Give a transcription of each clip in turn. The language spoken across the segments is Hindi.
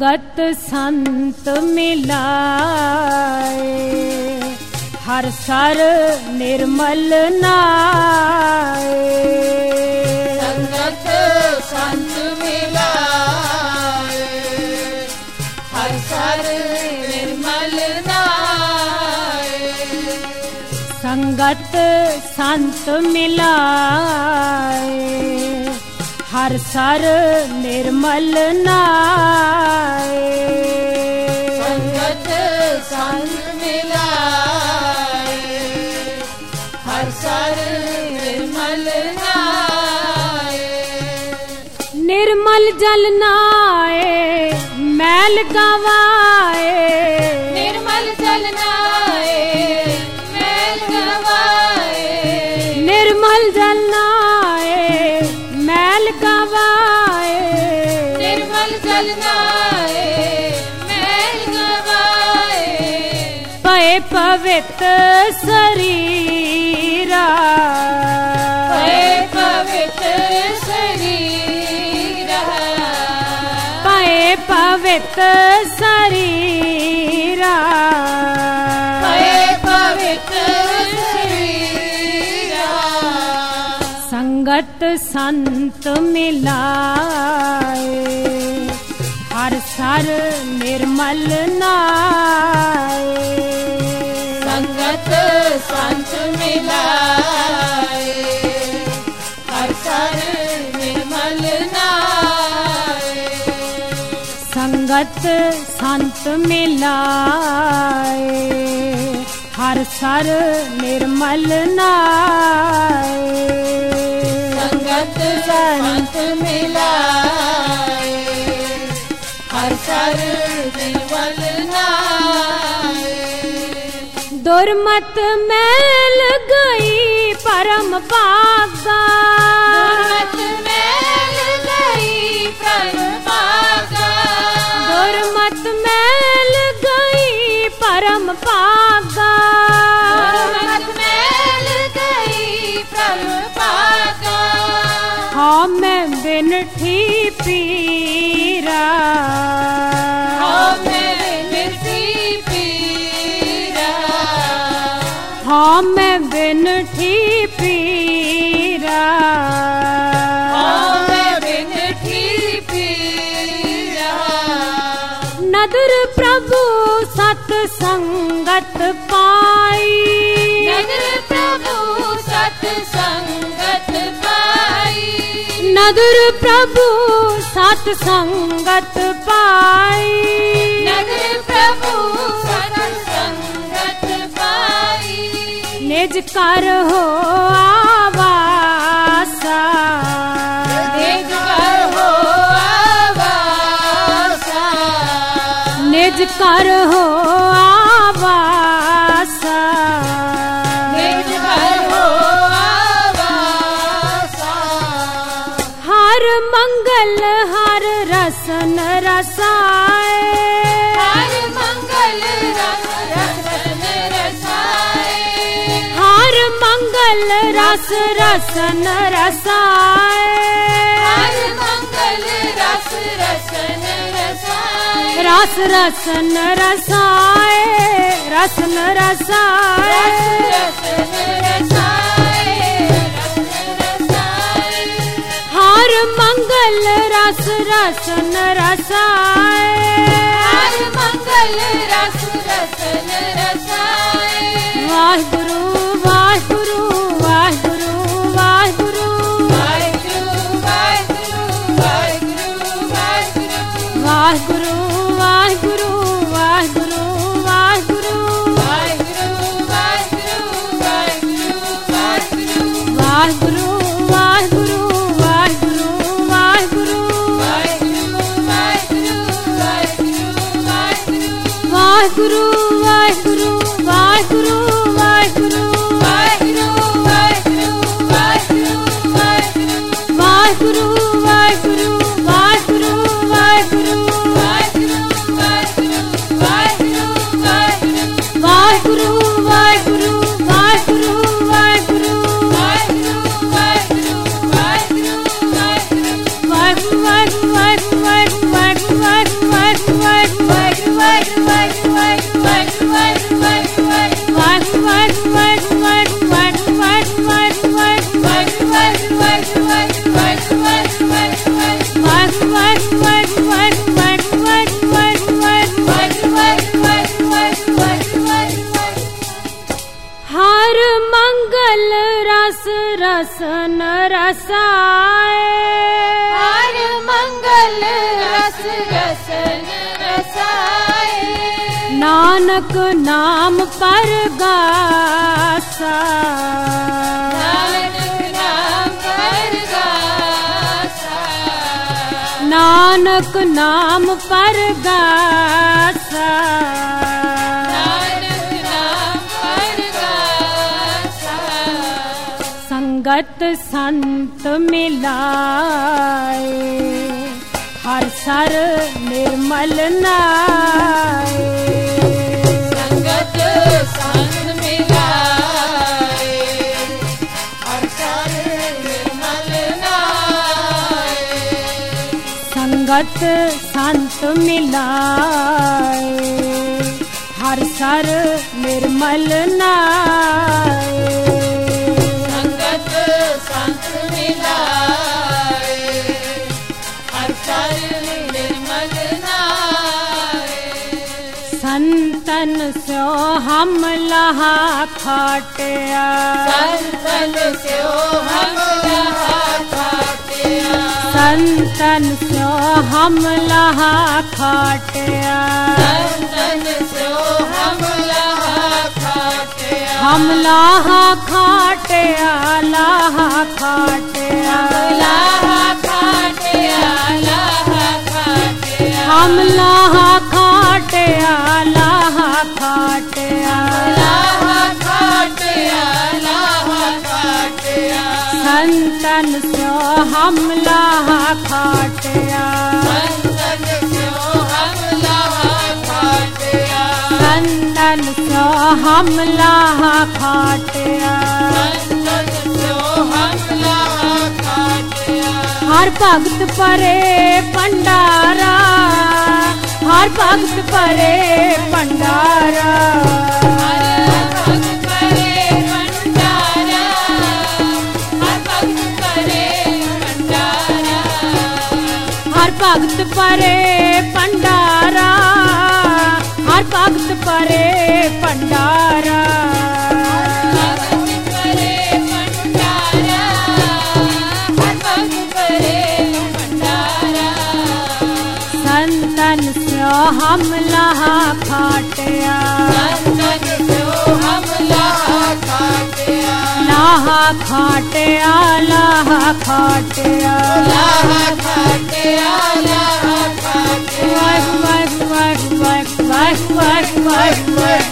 संगत संत मिलाए, हर सर निर्मल नाए। संगत संत मिलाए, हर सर निर्मल नाए। संगत संत मिलाए, हर सर निर्मल नाए। संगत संत मिलाए, हर सर निर्मल नाए। निर्मल जल नाए, मैल गवाए। निर्मल जल नाए, मैल गवाए। निर्मल जल नाए, मैल गवाए। निर्मल जल नाए, मैल गवाए। पए पवित्र शरीरा, पए पवित्र शरीरा। पए पवित्र शरीरा। पए पवित्र शरीरा। संगत संत मिलाए, हर सर निर्मल नाए। संगत संत मिलाए, हर सर निर्मल नाए। संगत संत मिलाए, हर सर निर्मल नाए। संगत संत मिलाए, हर सर निर्मल नाए। दुर्मत मैल गई परम भागा, दुर्मत मैल गई परम भागा। दुर्मत मैल गई परम भागा। दुर्मत मैल गई परम भागा। हाँ मैं बिनठी पीरा, हाँ मैं बिनठी पीरा। हाँ मैं बिनठी पीरा। हाँ मैं बिनठी पीरा। नदर प्रभु सत संगत पाई। नगर प्रभु सत संगत पाई। नदर प्रभु सत संगत पाई। नगर प्रभु सत संगत पाई। निज कर हो आवासा, निज कर हो आवासा। निज कर हो आवासा। निज कर हो आवासा। हर मंगल हर रसन रसाए। हर मंगल रस रसन रसाए। हर मंगल रस रसन रसाए। हर मंगल रस रसन रसाए। रस रसन रसाए। रसन रसाए। रसन रसाए। रसन रसाए। हर मंगल रस रसन रसाए। हर मंगल रस रसन रसाए। वाहिगुरु वाहिगुरु वाहिगुरु वाहिगुरु वाहिगुरु वाहिगुरु वाहिगुरु वाहिगुरु। वाहिगुरु वाहिगुरु वाहिगुरु वाहिगुरु। वाहिगुरु वाहिगुरु वाहिगुरु। वाहिगुरु वाहिगुरु वाहिगुरु वाहिगुरु। वाहिगुरु वाहिगुरु वाहिगुरु। वाहिगुरु वाहिगुरु वाहिगुरु वाहिगुरु वाहिगुरु। वाहिगुरु वाहिगुरु वाहिगुरु वाहिगुरु वाहिगुरु वाहिगुरु। वाहिगुरु वाहिगुरु वाहिगुरु वाहिगुरु वाहिगुरु वाहिगुरु वाहिगुरु। वाहिगुरु वाहिगुरु वाहिगुरु वाहिगुरु वाहिगुरु वाहिगुरु नानक नाम परगासा, नानक नाम परगासा, संगत संत मिलाए, हर सर निर्मल नाए। संगत संत मिलाए, हर सर निर्मल नाए। संगत संत मिलाए, हर सर निर्मल नाए। संगत संत मिलाए, हर सर निर्मल नाए। संतन स्यो हम लहा खाटिया, संतन स्यो हम लहा खाटिया, संतन स्यो हम लहा खाटिया, संतन स्यो हम लहा खाटिया। हम लाहा खाटिया, लाहा खाटिया, लाहा खाटिया, लाहा खाटिया, हम लाहा खाटिया, लाहा खाटिया, लाहा खाटिया, लाहा खाटिया। संतन स्यो हम लाहा खाटिया, संतन स्यो हम लहा खाटिया, संतन स्यो हम लाहा खाटिया। संतन स्यो हम लहा खाटिया। हर भगत परे भंडारा, हर भगत परे भंडारा, हर भगत परे भंडारा, हर भगत परे भंडारा, हर भगत परे भंडारा, हर भगत परे भंडारा। भगत परे भंडारा, हर भगत परे भंडारा। संतन स्यो हम लहा खाटिया, संतन स्यो हम लहा खाटिया, लाहा खाटिया, लाहा खाटिया, लहा खाटिया, लहा खाटिया। वाह वाह वाह वाह वाह वाह वाह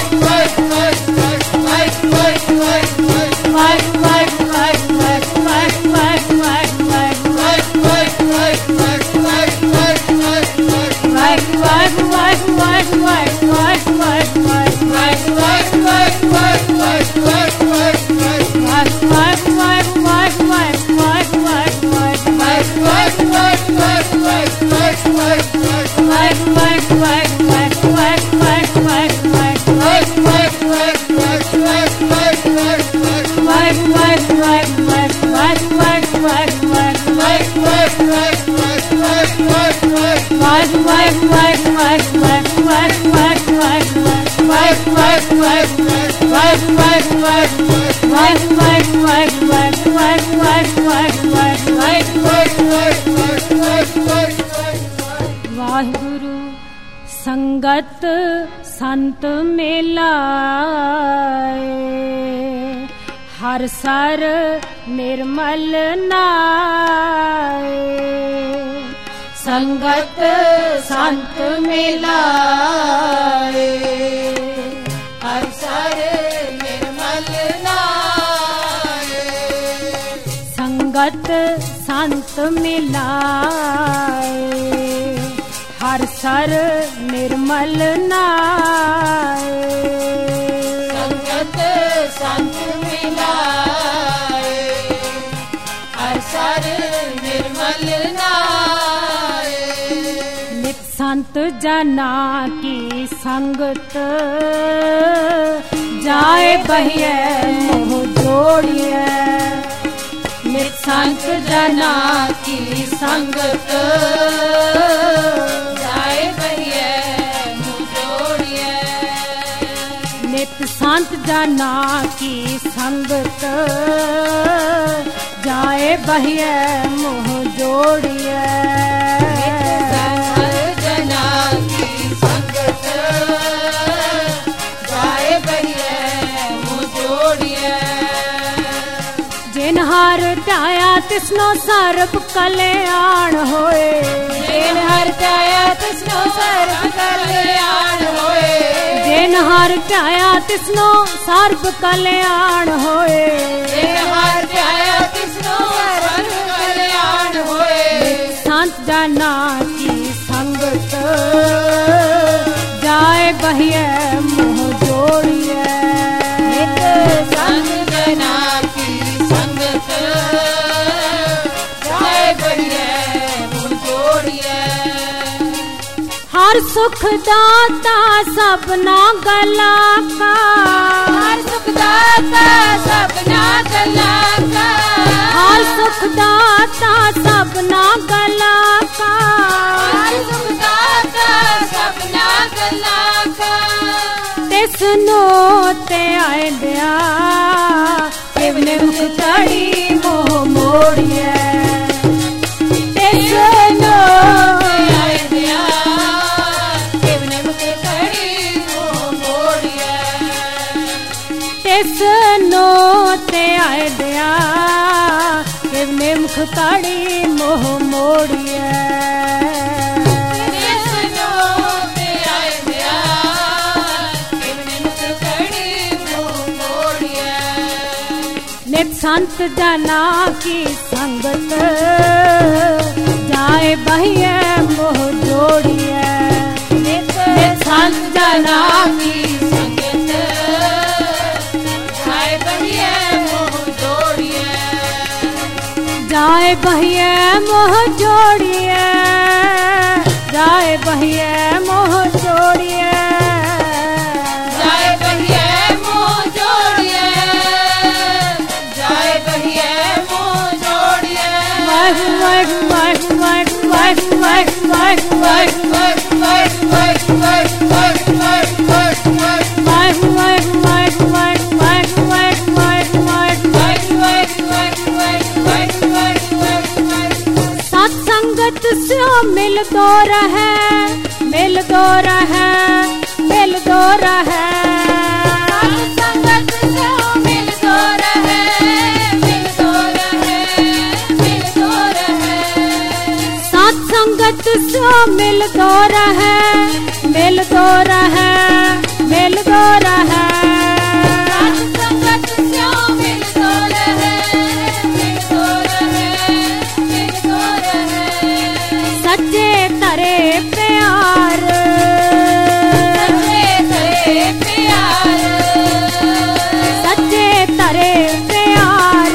वाहिगुरु संगत संत मिलाए, हर सर निर्मल नाए। संगत संत मिलाए, हर सर निर्मल नाए। संगत संत मिलाए, हर सर निर्मल नाए। संगत संत मिलाए, हर सर निर्मल नाए। नित संत जना की संगत, जाए बहिए मोह जोड़िए। नित संत जना की संगत, जाए बहिए मुँह जोड़िए। नित संत जना की संगत, जाए बहिए मुँह जोड़िए। जना की संगत, तिसनो सर्ब कल्याण होए। जिन हर प्याया तिसनो सर्ब कल्याण होए। जिन हर प्याया तिसनो सर्ब कल्याण होए। जिन हर प्याया तिसनो सर्ब कल्याण होए। संत जना की संगत जाए बहिए मोह जोड़िए। नित संत जना की संगत जाए बहिए मोह जोड़िए। हर सुख दाता सबना गला का। हर सुख दाता सबना गला का। हर सुख दाता सबना गला का। हर सुख दाता सबना गला का। तिसनो ते आए दिया तिवने मुख कड़ी मोह मोड़िए। तिसनो आए दिया तिवने मुख कड़ी मोह मोड़िए। तिसनो ते आए दिया तिवने मुख कड़ी मोह मोड़िए। तिसनो ते आए दिया तिवने मुख कड़ी मोह मोड़िए। नित संत जना की संगत जाए बहिए मोह जोड़िए। नित संत जना की संगत जाए बहिए मोह जोड़िए। जाए बहिए मोह जोड़िए। जाए बहिए मोह जोड़िए। जाए बहिए मोह जोड़िए। जाए बहिए मोह जोड़िए। वाह वाह वाह वाह वाह वाह वाह वाह सत्संगत से मिल दो रहे। मिल दो रहे। मिल दो रहे। संगत से मिल दो रहे। मिल दो रहे। मिल दो रहे। सत्संगत से मिल दो रहे। मिल दो रहे। मिल दो रहे। संगत से मिल दो रहे। मिल दो रहे। मिल दो रहे। सच्चे तरे प्यार। सच्चे तेरे प्यार। सच्चे तरे प्यार।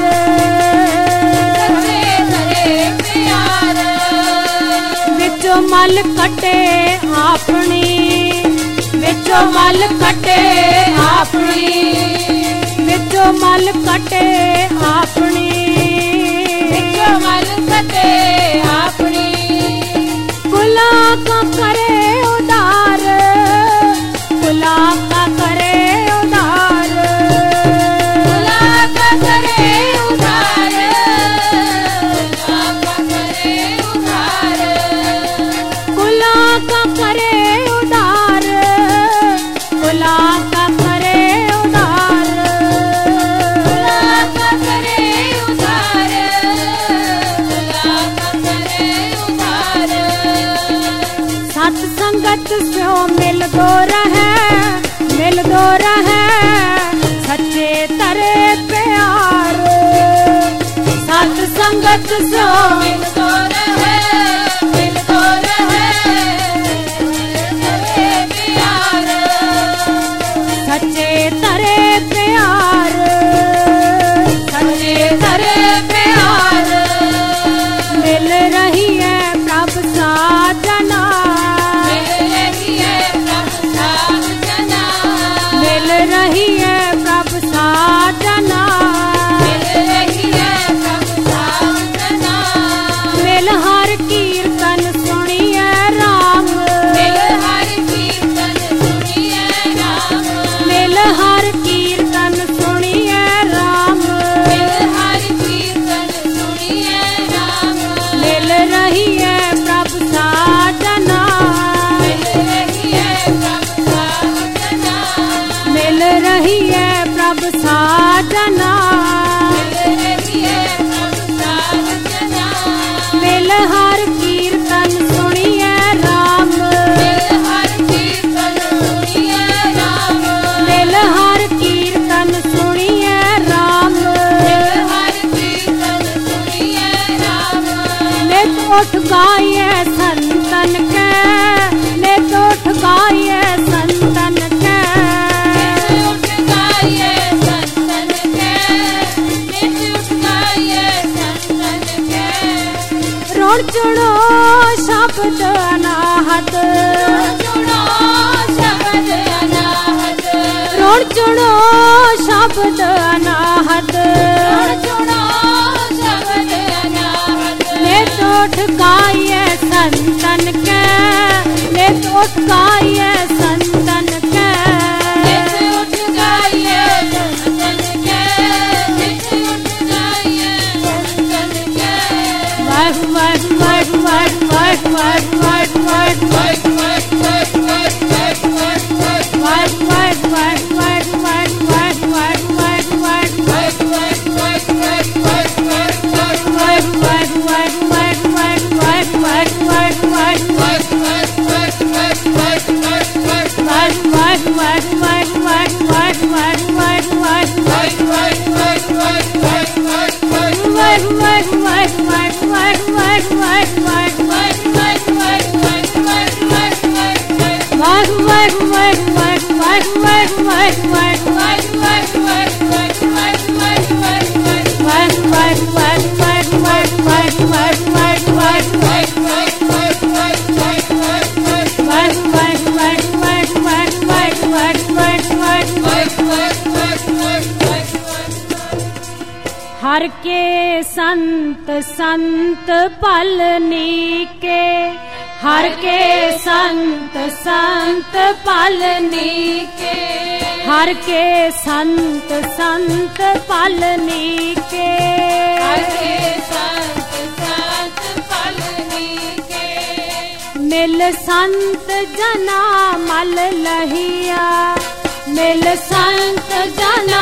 सच्चे तेरे प्यार। विचो मल कटे अपनी। विचो मल कटे अपनी। विचो मल कटे अपनी। विचो मल कटे अपनी। कुला का करे उदार। कुला का करे उदार। कुला का करे उधार। कुला का करे उधार। कुला का करे उदार। कुला का करे उदार। कुला का करे उधार। कुला का करे उधार। सत्संगत से मिल दो रहे। मिल दो रहे। सच्चे तरे प्यार। सत्संगत से मिल दो रहे। मिल दो रहे। तेरे प्यार। सच्चे तरे प्यार। सच्चे तरे प्यार। मिल रही है प्रभ साजना। मिल रही है प्रभु साजना। मिल रही है प्रभ साजना। मिल रही है प्रभु साजना। शब्द अनाहत, चुनो शब्द अनाहत, ऋण चुनो शब्द अनाहत, चुनो शब्द अनाहत। ले तो ठकाइए संतन के, ले तो ठकाइए संतन के, जिस उठ गाइए संतन के, जिस उठ गाइए संतन के। वाह वाह वाह वाह वाह वाह वाह वाह वाह हर के संत संत पलनी के, हर के संत संत पलनी के, हर के संत संत पलनी के, हर के संत संत पलनी के। मिल संत जना मल लहिया, मिल संत जना,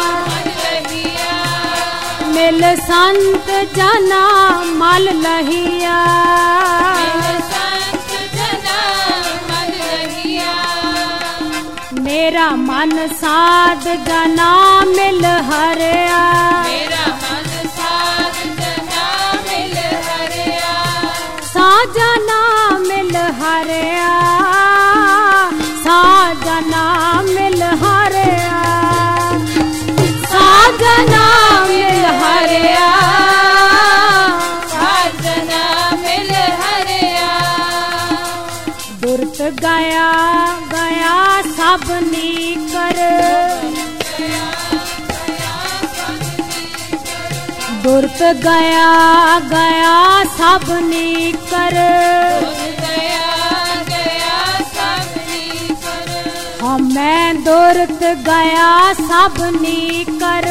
मिल संत जना मल लहिया, मिल संत जना मल लहिया। मेरा मन साध जना मिल हरिया, मेरा मन साध जना मिल हरिया, साजना मिल हरिया, साजना मिल हरिया, साजना मिल हरिया, साजना मिल हरिया। दुर्त गया गया सबनी कर, दुर्त गया गया सबनी कर, गया गया सबनी कर, हमें दुर्त गया सबनी कर,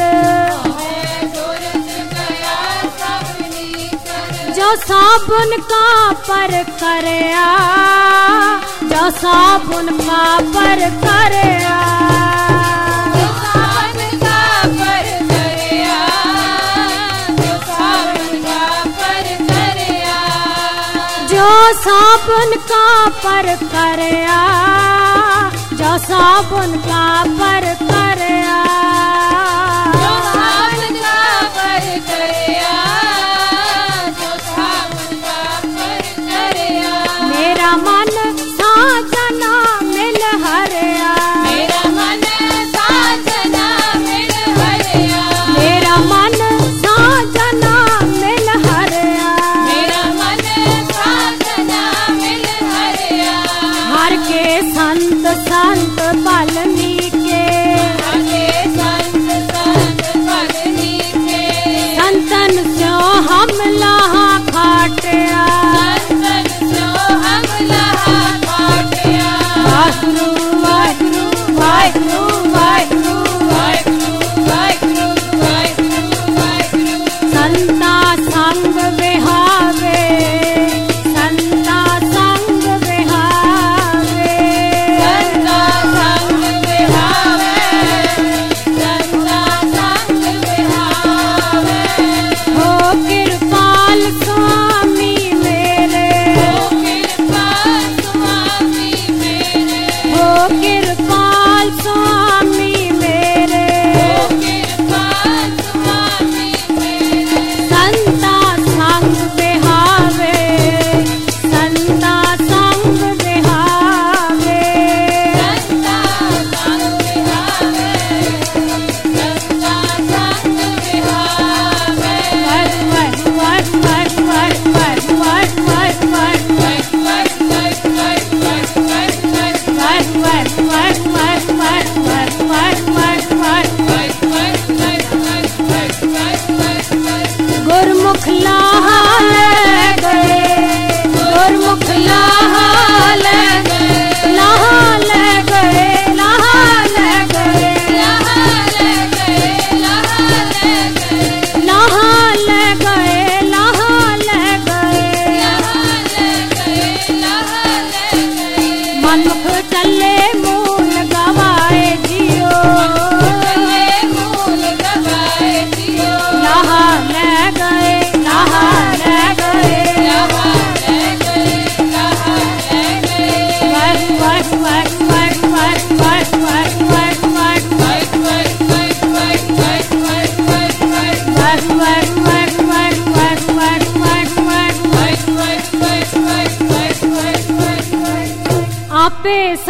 जो साबुन का पर करया, जो साबुन का पर करया, जो साबुन का पर करया, जो साबुन का पर करया, जो साबुन का पर करया, जो साबुन का पर करया, जो साबुन का पर करया, जो साबुन का पर करया। मेरा मन साजना मिल हरिया, मेरा मन साजना मिल हरिया, मेरा मन साजना मिल हरिया, मेरा मन साजना मिल हरिया। हर के संत संत पलनी के, हर के संत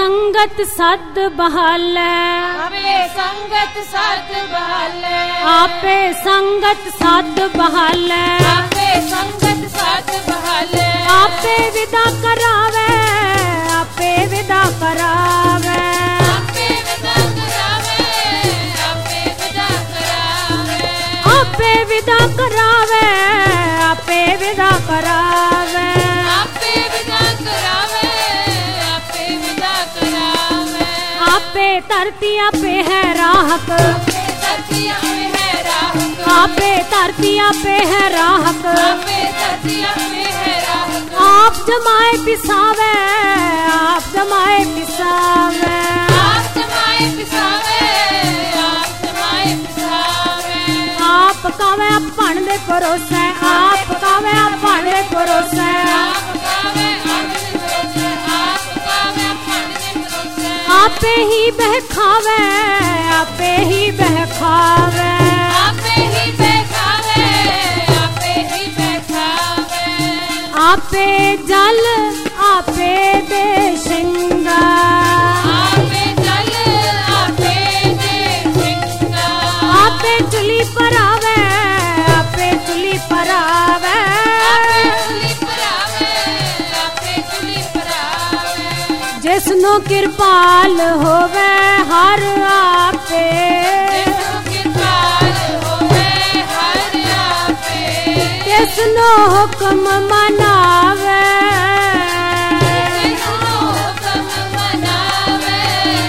संगत सद बहालै आपे संगत सत बहालै आपे संगत सद बहालै आपे संगत सत बहालै आपे विदा करावे आपे विदा करावे आपे विदा करावे आपे विदा करावे आपे विदा करावे आपे विदा करावे आपे विदा करावे आपे विदा करावे आपे धरती आपे है राहक आपे धरती में है राहत आपे धरती आपे है राहक आपे धरती में है राहत आप जमाए पिसावे आप जमाए पिसावे आप जमाए पिसावे आप जमाए पिसावे आप कावे अपन दे परोसे आप कावे अपन दे परोसे आप कावे अपने भरोसे आप कावे अपने भरोसे आपे ही बहकावे आपे ही बहकावे आपे ही बैठावे आपे ही बैठावे आपे जल आपे दे श्रृंगार आपे जल आपे दे सिंगार आपे चुली पर आवे आपे चुली पर आवे आपे चुली परावे आपे चुली परावे जिसनो कृपाल होवे हर आपे जिसको कृपाल होवे हर आपे जिसनो हुक्म मनावे जिसको हुक्म मनावे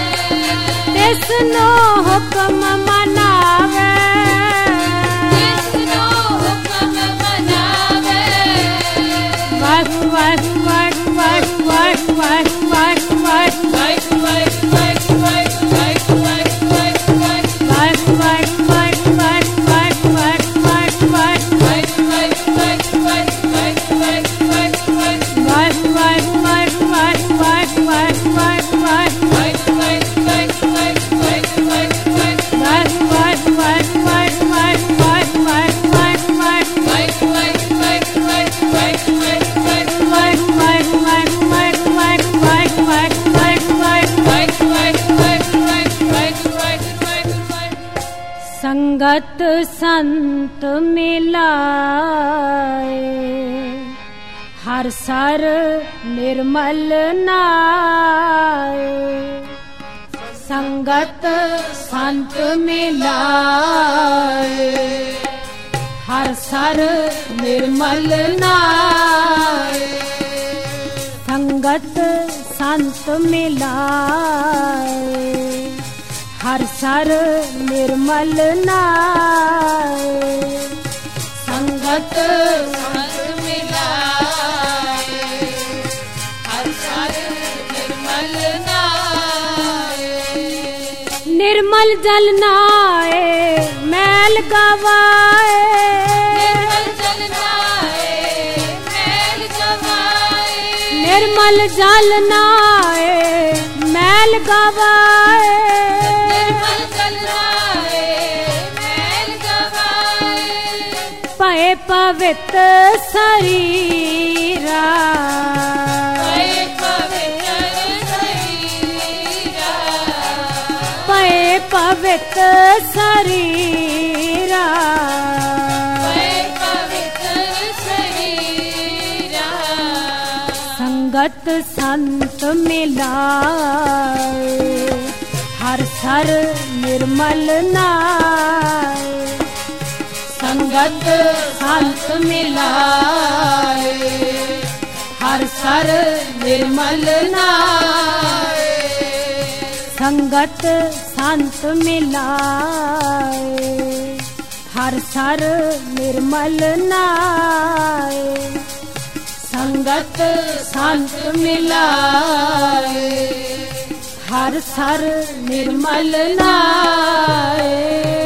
जिसनो हुक्म मनावे जिसको हुक्म मनावे वाहु वाहु वाहु वाहु वाहु वाहु वाहु वाहु वाहिगुरु वाहिगुरु वाहिगुरु वाहिगुरु वाहिगुरु वाहिगुरु वाहु वाहु वाहु वाहु वाहु वाहु वाहु वाहिगुरु वाहिगुरु वाहिगुरु वाहिगुरु वाहिगुरु वाहिगुरु वाहु वाहु वाहु वाहु वाहु वाहु वाहु वाहु वाहिगुरु वाहिगुरु वाहिगुरु वाहिगुरु वाहिगुरु वाहु वाहु वाहु वाहु वाहु वाहु वाहु वाहु वाहु वाहिगुरु वाहिगुरु वाहिगुरु वाहिगुरु वाहिगुरु वाहु वाहु वाहु वाहु वाहु वाहु वाहु वाहु वाहु वाहु वाहिगुरु वाहिगुरु वाहिगुरु वाहिगुरु वाहिगुरु संगत संत मिलाए हर सर निर्मल नाए संगत संत मिलाए हर सर निर्मल नाए संगत संत मिलाए हर सर निर्मल नाए संगत संत मिलाए हर सार निर्मल नाए निर्मल जल नाए मैल गवाए निर्मल जल नाए मैल गवाए निर्मल जल नाए मैल गवाए निर्मल जल नाए मैल गवाए पए पवित्र शरीरा पए पवित्र शरीरा पए पवित्र शरीरा पए पवित्र शरीरा संगत संत मिलाए हर सर निर्मल नाए संगत संत मिलाए हर सर निर्मल नाए संगत संत मिलाए हर सर निर्मल नाए संगत संत मिलाए हर सर निर्मल नाए।